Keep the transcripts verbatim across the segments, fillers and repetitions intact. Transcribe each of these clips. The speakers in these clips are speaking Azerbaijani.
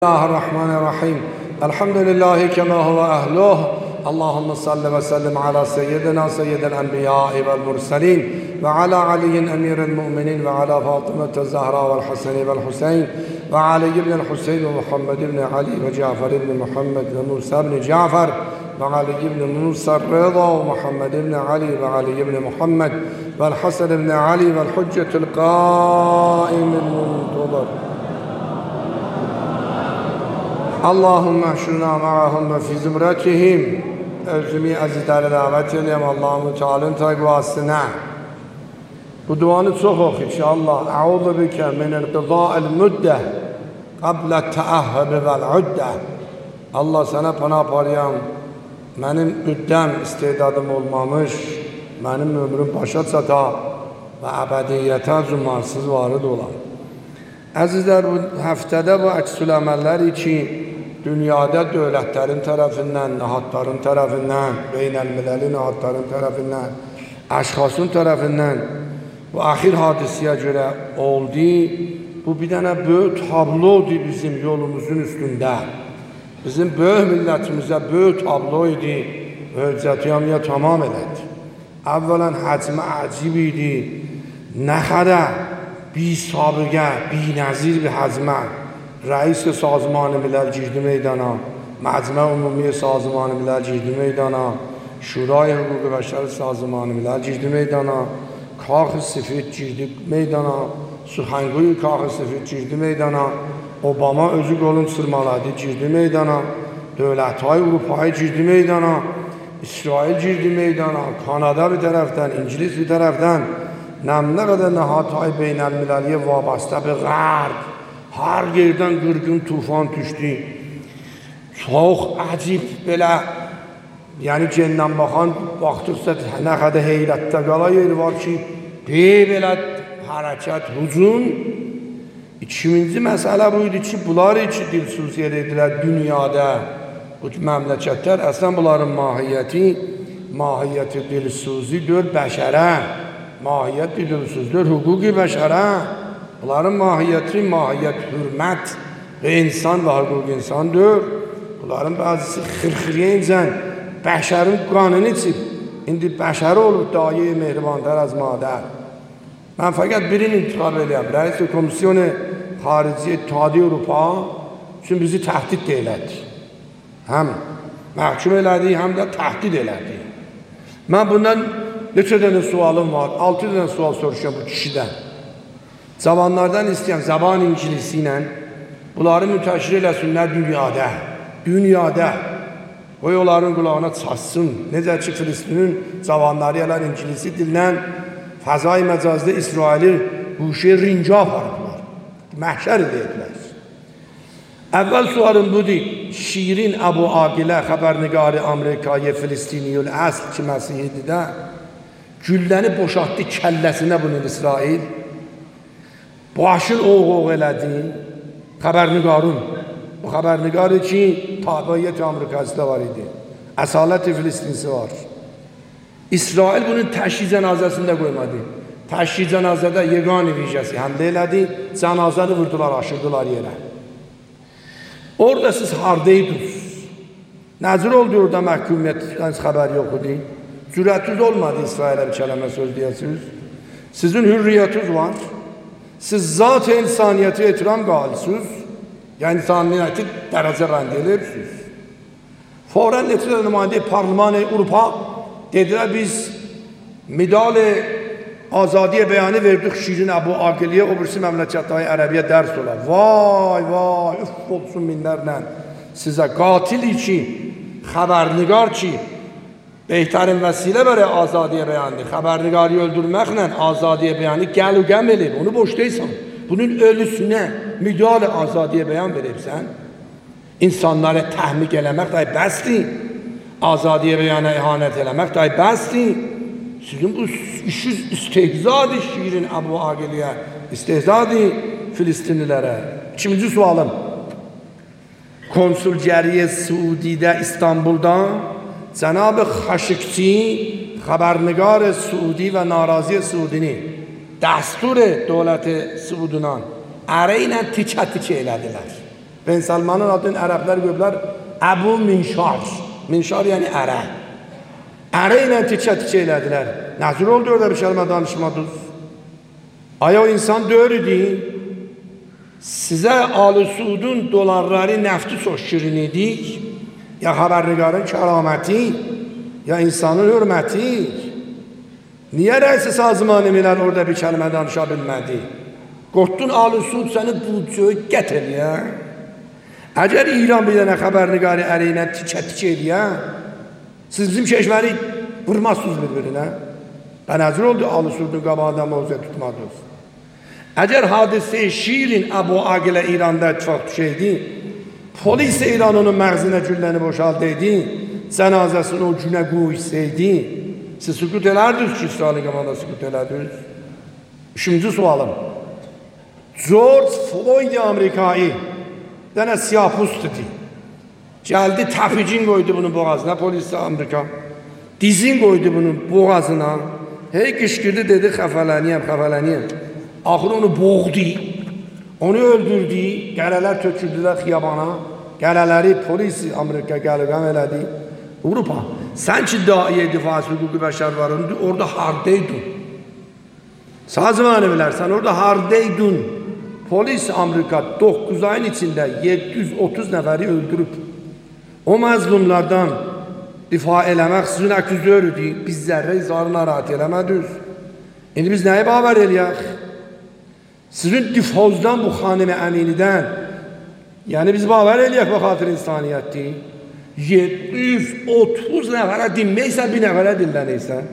الله الرحمن الرحيم. الحمد لله كما هو أهله. اللهم صل وسلم على سيدنا سيد الأنبياء والمرسلين وعلى علي أمير المؤمنين وعلى فاطمة الزهراء والحسن والحسين وعلي بن الحسين ومحمد بن علي وجعفر بن محمد وموسى بن جعفر وعلي بن موسى الرضا ومحمد بن علي وعلي بن محمد والحسن بن علي والحجة القائم المنتظر. اللهم احشرنا معهم وفي زمرتهم. Özümü azizlərə dəvət edəyəm Allah'ın Teala'nın təqvasına. Bu duanı çox oxu inşallah. Əuzu bikə minəl qıza'il müddə qablə təəhhəb vəl-uddə. Allah sənə pana aparıyam. Mənim müddəm, istedadım olmamış, mənim ömrüm başa çata və əbədiyyətə zümansız varid olan. Əzizlər, bu həftədə bu əksül əməllər için dünyada dövlətlərin tərəfindən, nəhadların tərəfindən, beynəlmiləli nəhadların tərəfindən, əşxasın tərəfindən bu axir hadisiyə görə oldu. Bu bir dənə böyük tablodur bizim yolumuzun üstündə. Bizim böyük millətimizə böyük tablo idi. Höccətiyamiyə tamam elədi. Əvvələn həcmə əcib idi. Nə qədər bi sabiqə, bi nəzir bir həcmə. رئیس سازمان ملل girdi meydana, məcmə ümumi sazman ملل girdi meydana, şurای حقوق بشر سازمان ملل girdi meydana, کاخ سفید girdi meydana, سخنگوی کاخ سفید girdi meydana, Obama özü qolun sırmaladı girdi meydana, dövlətlər Avropayı girdi meydana, İsrail girdi meydana, Kanada bir tərəfdən, İngiliz bir tərəfdən, nə qədər nəhadهای beynəlmiləliyə vabastə bir qərb. Her yerden qırğın tufan düşdü. Çox əcib belə, yəni cenndən baxan baxdıqsa nə qədər heyrətdə qala yeri var ki, belə hərəkət, hücum. İkinci məsələ buydu ki, bunlar için dilsuz yer edilər dünyada. Bu məmləkətlər əslən bunların mahiyyəti, mahiyyəti dilsuzdur bəşərə. Mahiyyəti dilsuzdur, hüquqi bəşərə. Bunların mahiyyəti, mahiyyət, hürmət və insan və hüquq insandır. Bunların bazısı xırxıriyəncən bəşərin qanını içib. İndi bəşəri olub dayi mehribandır az madər. Mən fəqət birini intiqab edəyəm. Rəis Komisyonu Xarici İttihadi Avropa üçün bizi təhdid də elədi. Həm məhkum elədi, həm də təhdid elədi. Mən bundan neçə dənə sualım var. Altı dənə sual soruşacağım bu kişidən. Zamanlardan istəyəm, zaban İngilisi ilə bunları mütəşkil eləsinlər dünyada. Dünyada. O onların qulağına çatsın. Necə ki, Filistinin zamanları yalan İngilisi dillə fəzai məcazda İsraili huşe rincə apardılar. Məhşər edildilər. Əvvəl sualım budur. Şirin Əbu Aqilə, xəbərniqarı Amerikaya Filistiniyül əsl ki, Məsihidir də, gülləni boşaltdı kəlləsinə bunun İsrail. Başın oğ-oğ elədi, xəbərniqarın. Bu xəbərniqarı ki, tabiyyət Amerikasında var idi. Əsalət-i Filistinisi var. İsrail bunun təşhis cənazəsində qoymadı. Təşhis cənazədə yegani vicəsi həmlə elədi, cənazəni vurdular, aşırdılar yerə. Orada siz hardaydınız? Nəzir oldu orada məhkumiyyətdən xəbər yox idi. Cürətiniz olmadı İsrailə bir kələmə söz deyəsiniz. Sizin hürriyyətiniz var. Siz zat-ı insaniyyəti etiram qalısınız, yəni insaniyyəti dərəcə rənd edirsiniz. Forən neticədə nümayəndə Parlament-i Avropa dedilər, biz medal-i azadiyə bəyanı verdik Şirin Əbu Aqiləyə, o birisi məmləkətləri ərəbiyə dərs olar. Vay, vay, üf olsun minlərlə sizə qatil ki, xəbərniqar ki, Behtarin vəsilə belə azadiyə bəyandır. Xəbərniqarı öldürməklə azadiyə bəyanı gəl u qəm elib. Onu boş deyilsən. Bunun ölüsünə müdahale azadiyə bəyan veribsən. İnsanlara təhmiq eləmək dahi bəsdir. Azadiyə bəyana ihanət eləmək dahi bəsdir. Sizin bu işiniz istehzadır Şirin Əbu Aqiləyə. İstehzadır Filistinlilərə. İkinci sualım. Konsulgəriyə Suudidə İstanbul'da Cənab-ı Xaşıqçi, xəbərniqar Suudi və narazi Suudini dəstur dövləti Suudunan ərə ilə tikə-tikə elədilər. Ben Salmanın adını Ərəblər qoyublar Əbu Minşar. Minşar yəni ərə. Ərə ilə tikə-tikə elədilər. Nəzir oldu orada bir kəlmə danışmadınız. Aya o insan döyürdü. Sizə Ali Suudun dolarları, nəfti çox şirin edik. Ya xəbərnigarın kəraməti, ya insanın hürməti. Niyə rəisi sazman emirlər orada bir kəlmə danışa bilmədi? Qorxdun Ali Suud səni budcayı qət eləyə. Əgər İran bir dənə xəbərnigarı əleyhinə tikə-tikə eləyə, siz bizim keşvəri vurmazsınız bir-birinə. Bənəzir oldu Ali Suudun qabağında mövzə tutmadınız. Əgər hadisə Şirin Əbu Aqilə İranda ittifaq düşəydi, polis İran onun məğzinə gülləni boşaldıydı, cənazəsini o günə qoysaydı, siz sükut elərdiniz ki, İsrailin qabağında sükut elərdiniz. Üçüncü sualım. George Floyd Amerikayı dənə siyapust idi. Gəldi təficin qoydu bunun boğazına, polis Amerika. Dizin qoydu bunun boğazına. Hey qışqırdı dedi, xəfələniyəm, xəfələniyəm. Axır onu boğdu, onu öldürdü, qələlər töküldülər xiyabana, qələləri polis Amerika qəlqəm elədi. Avropa, sən ki daiyə difası hüquqi bəşər var, orada hardaydın? Sazmanı bilərsən, orada hardaydın? Polis Amerika doqquz ayın içində yeddi yüz otuz nəfəri öldürüb. O məzlumlardan difa eləmək sizin əksüzörüdür, biz zərrə izarı narahat eləmədik. İndi biz nəyə bağır eləyək? Sizin difozdan bu xanimi əminidən, yəni biz bağır eləyək bu xatır insaniyyətdir. yeddi yüz otuz nəfərə dinməksən, bir nəfərə dinlənəksən.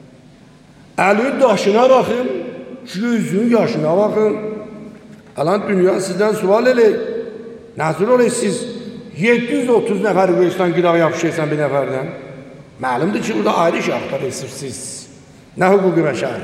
Əlin daşına baxın, gözün yaşına baxın. Alan dünya sizdən sual eləyək. Nəzir olək siz yeddi yüz otuz nəfəri qoysan, qırağa yapışırsan bir nəfərdən. Məlumdur ki, burada ayrı şahtar esirsiniz. Nə hüquqi bəşər?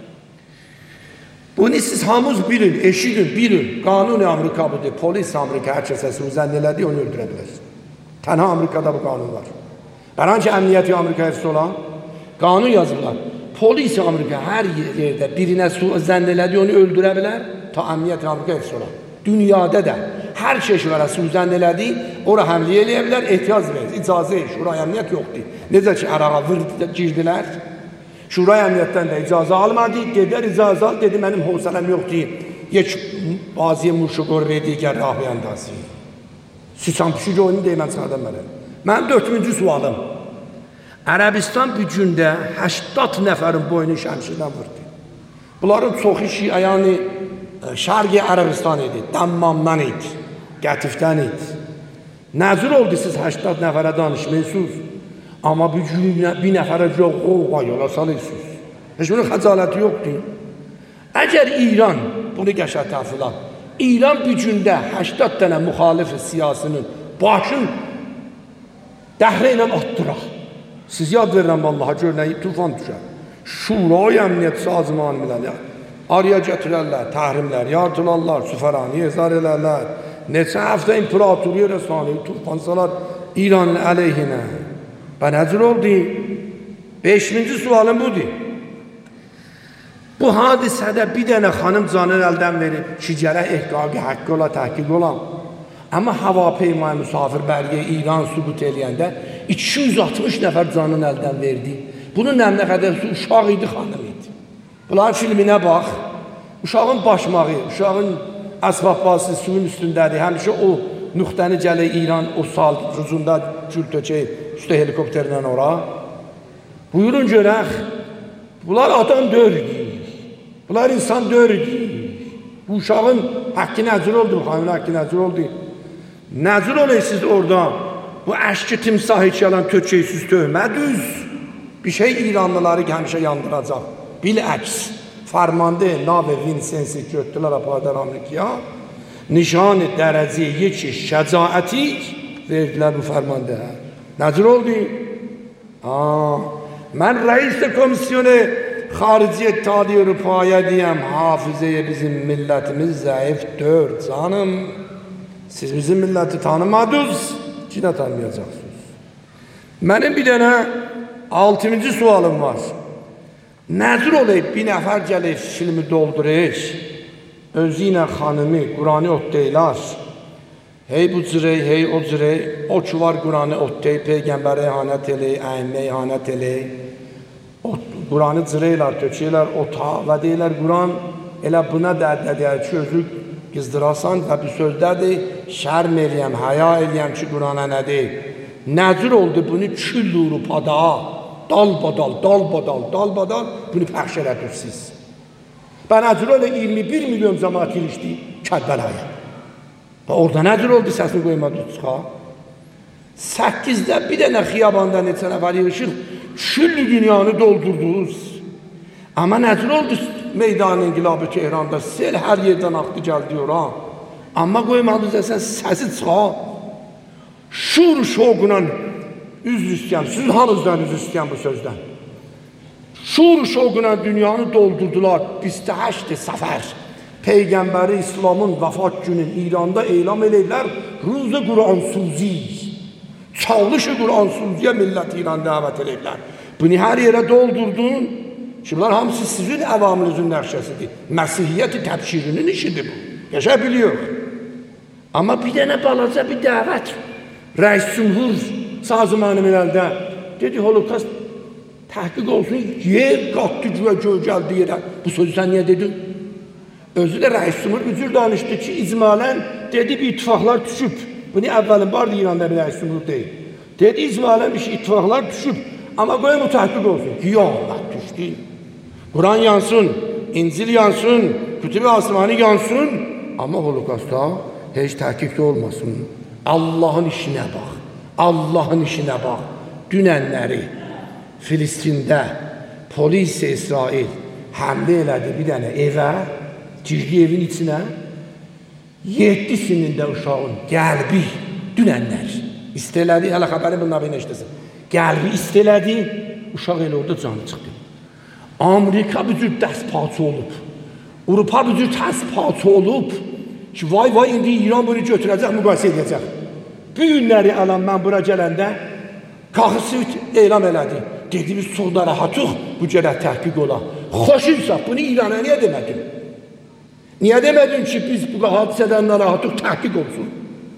Bunu siz hamuz bilin, eşidin, bilin. Qanun Amerika budur, polis Amerika hər kəsə sözən elədi, onu öldürə bilər. Tənha Amerikada bu qanun var. Bəran ki, əmniyyəti Amerika hepsi olan qanun yazırlar. Polis Amerika hər yerdə birinə zənn elədi, onu öldürə bilər, ta əmniyyəti Amerika hepsi olan. Dünyada da hər keşvərə suzən elədi, ora həmliyə eləyə bilər, ehtiyac verir, icazə, şuraya əmniyyət yoxdur. Necə ki, ərağa girdilər, şuraya əmniyyətdən də icazə almadı, dedər icazə al, dedi, mənim hosələm yoxdur, yek baziyə muşuqor və digər rahı əndazı. Süçan pişik oyunu deyəm, sənədən mənə. Mənim dördüncü sualım, Ərəbistan bir gündə həştad nəfərin boyunu şəmşirdən vurdu. Bunların çoxu şiayani Şərqi Ərəbistan idi, Dammamdan idi, Qətifdən idi. Nəzir oldu siz həştad nəfərə danışmayısınız, amma bir gün bir nəfərə qoğa yola salıyorsunuz. Heç bunun xəcaləti yoxdur. Əgər İran, bunu qəşər təfilan, İran bir gündə həştad dənə müxalif siyasının başın dəhrə ilə atdıraq. Siz yad verirəm vallaha, gör nəyi tufan düşər. Şuraya əmniyyət sazmanı bilən, araya gətirərlər, təhrimlər, yardılarlar, süfərani ezar elərlər. Neçə həftə imperatoriya rəsani, tufansalar İranın əleyhinə. Bə nəcür oldu? Beşinci sualım budur. Bu hadisədə bir dənə xanım canını əldən verib, ki gərək ehqaqı haqqı ola, təhqiq olam. Amma hava peymaya müsafir bəlgəyə İran sübut eləyəndə iki yüz altmış nəfər canını əldən verdi. Bunun nəmnə qədər uşaq idi, xanım idi. Bunların filminə bax, uşağın başmağı, uşağın əsbab bazısı suyun üstündədir. Həmişə o nüqtəni gəlir İran, o sal rüzunda gül tökək, üstə helikopterlə ora. Buyurun görək, bunlar adam dördü, bunlar insan dördü. Bu uşağın haqqı nəzir oldu, xanımın haqqı nəzir oldu. Nəzir olun siz orada, bu əşki timsah hekyalan tökəksiz tövmədüz. Bir şey İranlıları həmişə yandıracaq. Biləks, farmandı nav Vincenzi götdülər apardılar Amerikaya. Nişan-ı dərəcə yeki şəcaəti verdilər bu farmandı. Nəzir oldu? Aa, mən rəis komisyonu xarici İttihadi Avrupaya diyəm, hafizəyə bizim millətimiz zəifdir canım. Siz bizim milləti tanımadınız, yine tanımayacaqsınız. Mənim bir dənə altıncı sualım var. Nəzir olayıb bir nəfər gəlib filmi doldurur, özü ilə xanımı Qurani otdaylar. Hey bu cürey, hey o cürey, o çuvar Kur'an'ı ottey, peygambere ihanet eley, əimmə ihanet eley. Kur'an'ı cüreylər, tökeylər ota və deyirlər Kur'an elə buna dərdə deyər ki, özü qızdırasan və bir sözdədir, şərm eləyəm, həya eləyəm ki, Kur'an'a nə deyil. Nəcür oldu bunu külluru pada, dal badal, dal badal, dal badal, bunu pəxş elədir siz. Və nəcür oldu iyirmi bir milyon cəmaat ilişdi Kərbəlaya. Və orada nədir oldu səsini qoymadı çıxa? Səkkizdə bir dənə xiyabanda neçə nəfər yığışıq, küllü dünyanı doldurdunuz. Amma nədir oldu meydan inqilabı Tehranda? Sel hər yerdən axdı gəldi ora. Amma qoymadınız əsən səsi çıxa. Şur şoqla üzr istəyəm, sizin halınızdan üzr istəyəm bu sözdən. Şur şoqla dünyanı doldurdular, iyirmi səkkiz səfər. Peygambəri İslamın vəfat günün İranda elam eləyirlər, Ruzu Qur'an-suzi, çalışı Qur'an-suziyə millət İran dəvət eləyirlər. Bunu hər yerə doldurdun, ki bunlar hamısı sizin əvamınızın nəqşəsidir. Məsihiyyət-i təbşirinin işidir bu, yaşa biliyor. Amma bir dənə balaca bir dəvət, Rəis Cümhur sazımanım əldə, dedi Holokaust təhqiq olsun, yer qatdı güya göy gəldi yerə. Bu sözü sən niyə dedin? Özü də Rəis Cümhur üzür danışdı ki, icmalən dedi bir ittifaqlar düşüb. Bunu əvvəlin vardı İranda bir Rəis Cümhur deyil. Dedi icmalən bir şey ittifaqlar düşüb. Amma qoyun bu təhqiq olsun. Qiyamət düşdü. Quran yansın, İncil yansın, Kütüb-i Asmani yansın. Amma Holokaustda heç təhqiq də olmasın. Allahın işinə bax. Allahın işinə bax. Dünənləri Filistində polis İsrail həmlə elədi bir dənə evə. Girdi evin içinə, yedisinin də uşağın qəlbi dünənlər istələdi, hələ xəbəri bunlar beni eşdəsin. Qəlbi istələdi, uşaq elə orada canı çıxdı. Amerika bücür dəstpaçı olub, Avropa bücür təspaçı olub ki, vay vay indi İran bunu götürəcək, müqayisə edəcək. Bu günləri alan mən bura gələndə qaxısı elam elədi. Dedi, biz çox narahatıq, bu gərək təhqiq ola. Xoş insaf, bunu İrana niyə demədin? Niyə demədin ki, biz bu hadisədən narahatıq, təhqiq olsun?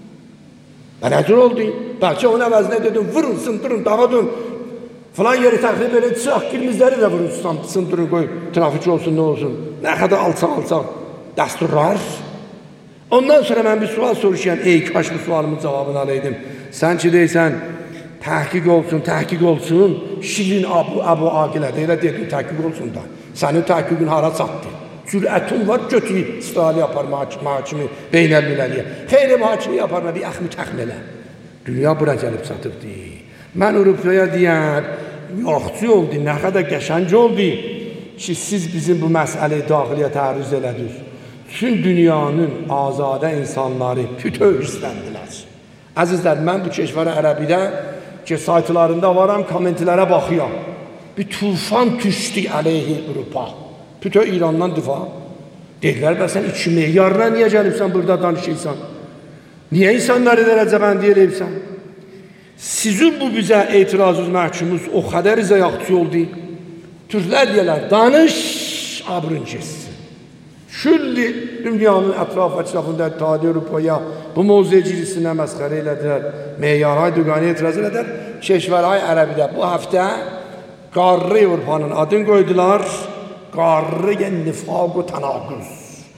Və nədir oldu? Bəlkə onun əvəzinə dedim, vurun, sındırın, dağıdın. Falan yeri təxrib edin, çıx, qirmizləri də vurun, sındırın, qoy, trafik olsun, nə olsun. Nə qədər alçaq-alçaq dəsturlar. Ondan sonra mən bir sual soruşayım, ey kaş bu sualımın cavabını aləydim. Sən ki deysən, təhqiq olsun, təhqiq olsun, şirin Abu, Abu Aqilədə elə dedin, təhqiq olsun da. Sənin təhqiqin hara çatdı? Cürətin var, götürür, İsraili yapar mahakimi, beynəlmiləliyə. Xeyri mahakimi yapar, bir əxmi təxmilə. Dünya bura gəlib çatıbdır. Mən Avropaya deyər, yoxçu oldu, nə qədər qəşənc oldu ki, siz bizim bu məsələyi daxiliyə tərüz elədiniz. Tüm dünyanın azadə insanları bütöv hissləndilər. Əzizlər, mən bu keşvərə ərəbidə ki, saytlarında varam, kommentlərə baxıyam. Bir tufan düşdü əleyhi Avropa. Bütöv İrandan difa. Deyirlər, bə sən iki meyarına niyə gəlibsən, burada danışıysan? Niyə insanları dərəcəbəndi eləyibsən? Sizin bu bizə etirazınız məhkumuz o qədər zəyaqçı oldu. Türklər deyirlər, danış, abrın kessin. Külli dünyanın ətraf ətrafında Tadi Avropaya bu mövzecilisinə məsxərə elədilər. Meyarhay düqani etiraz elədilər. Keşvərhay ərəbidə bu həftə qarrı Avropanın adını qoydular. Qarrı nifaq və tənaqüz.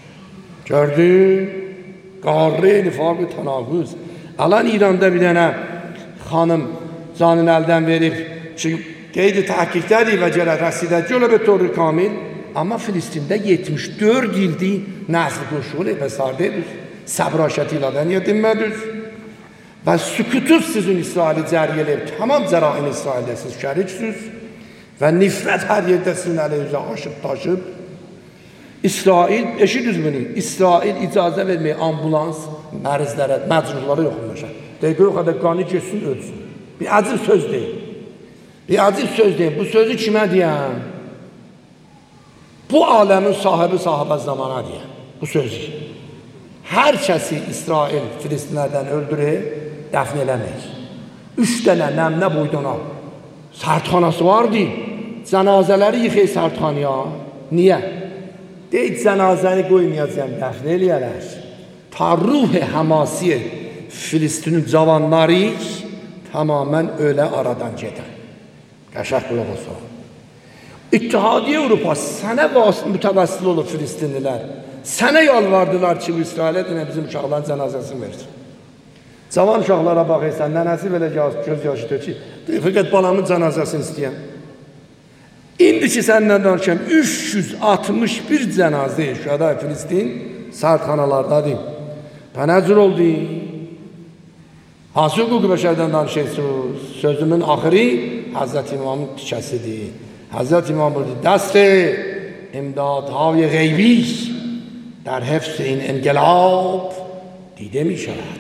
Gördün? Qarrı nifaq və tənaqüz. Alan İranda bir dənə xanım canını əldən verib ki, qeydi təhqiqdədir və gələ rəsidəci ola bir torru kamil. Amma Filistində yetmiş dörd ildi nəsli qoşuğu bəsardədir. Səbraşəti ilə niyə dinmədiniz? Və sükutuz sizin İsraili cəriyələyib. Tamam cərain İsraildə siz şəriksiniz. Və nifrət hər yerdə sizin əleyhizə aşıb taşıb. İsrail, eşidiniz bunu, İsrail icazə verməyə ambulans mərizlərə, məcnunlara yoxunlaşır. Deyir, o qədər qanı geçsin, ölsün. Bir acib söz deyil. Bir acib söz deyil. Bu sözü kimə deyəm? Bu aləmin sahibi sahibə zamana deyəm. Bu sözü. Hər kəsi İsrail Filistinlərdən öldürür, dəfn eləmək. Üç dənə nəmnə boydana sərtxanası vardı. Cənazələri yıxır sərtxanaya. Niyə? Deyid, cənazəni qoymayacaq, dəfn eləyərlər. Ta ruh-i həmasiyə Filistin'in cavanları tamamen öyle aradan gider. Qəşəng qulaq olsun. İttihadiyyə Avropa sənə mütəvəssil olur Filistinlilər. Sənə yalvardılar ki, İsrailə dinə bizim uşaqların cənazəsini versin. Cavan uşaqlara baxırsan, nənəsi belə göz yaşı tökür. Fəqət balamın cənazəsini istəyəm. İndi ki, səndən danışam, üç yüz altmış bir cənazə şühəda Filistin sərtxanalardadır. Və nə cür oldu? Hansı hüquq bəşərdən danışırsınız? Sözümün axırı Hazreti İmamın tikəsidir. Hazreti İmam burada دست امدادهای غیبی در حفظ این انقلاب دیده می شود.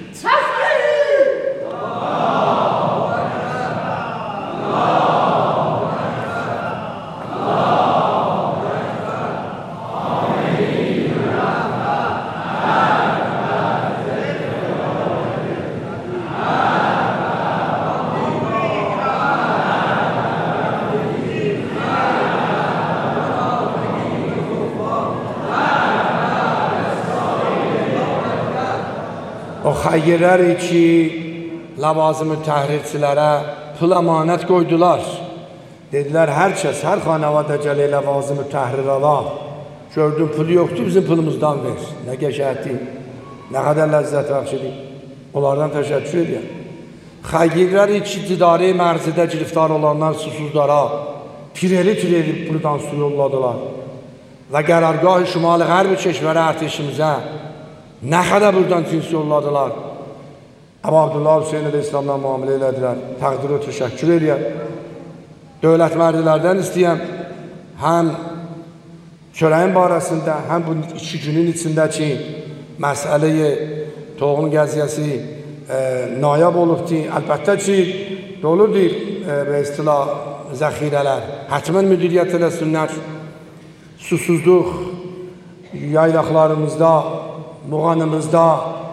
O xəyyirləri ki, ləvazımı təhrikçilərə pul əmanət qoydular. Dedilər, hər kəs, hər xanəvadə gələ ləvazımı təhrir ala. Gördün, pulu yoxdur, bizim pulumuzdan ver. Nə qəşəhətdir, nə qədər ləzzət bəxşidir. Onlardan təşəkkür edir. Xəyyirləri ki, didari mərzidə giriftar olanlar susuzlara pireli-pireli buradan su yolladılar. Və qərargah-ı şimal-i qərb keşvərə ərteşimizə nə qədər buradan cins yolladılar. Əbu Abdullah Hüseyin ilə İslamla müamilə elədilər. Təqdirə təşəkkür edir. Dövlət mərdilərdən istəyəm, həm çörəyin barəsində, həm bu iki günün içindəki məsələyi toğun gəziyyəsi e, nayab olubdur. Əlbəttə ki, doludur e, və istilah zəxirələr. Hətmən müdiriyyət eləsinlər. Susuzluq yaylaqlarımızda, muğanımızda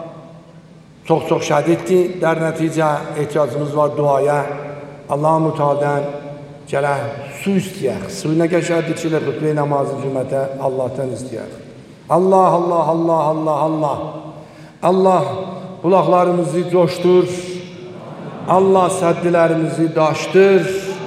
çox-çox şədiddir. Dər nəticə ehtiyacımız var duaya. Allah-u Müteala'dan gələk su istəyək. Su nə qəşərdir ki, xütbə-i namazı cümətə Allah'tan istəyək. Allah, Allah, Allah, Allah, Allah. Allah qulaqlarımızı coşdur. Allah səddilərimizi daşdır.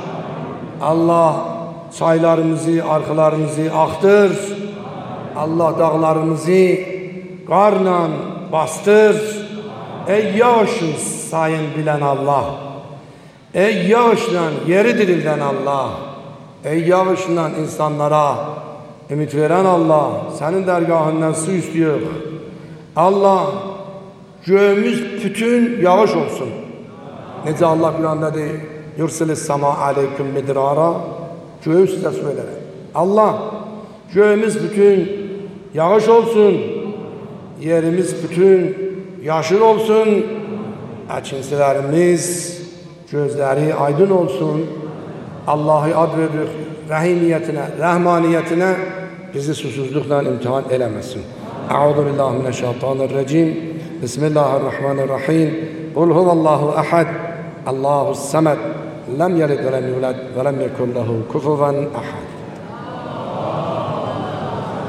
Allah çaylarımızı, arxalarımızı axdır. Allah dağlarımızı qarla bastır. Ey yağışın sayın bilən Allah. Ey yağışla yeri dirildən Allah. Ey yağışla insanlara ümid verən Allah. Sənin dərgahından su istəyir. Allah göyümüz bütün yağış olsun. Necə Allah Quranda deyir, yursilis sama aleyküm midrara. Göyü sizə su edərəm. Allah göyümüz bütün yağış olsun. Yerimiz bütün yaşıl olsun. Əkinsilərimiz gözləri aydın olsun. Allah'ı ad verir rəhimiyyətinə, rəhmaniyyətinə bizi susuzluqla imtihan eləməsin. Əuzu billahi mineşşeytanirracim. Bismillahirrahmanirrahim. Qul huvallahu ahad. Allahus samed. Lem yelid ve lem yulad ve lem yekun lehu kufuven ahad.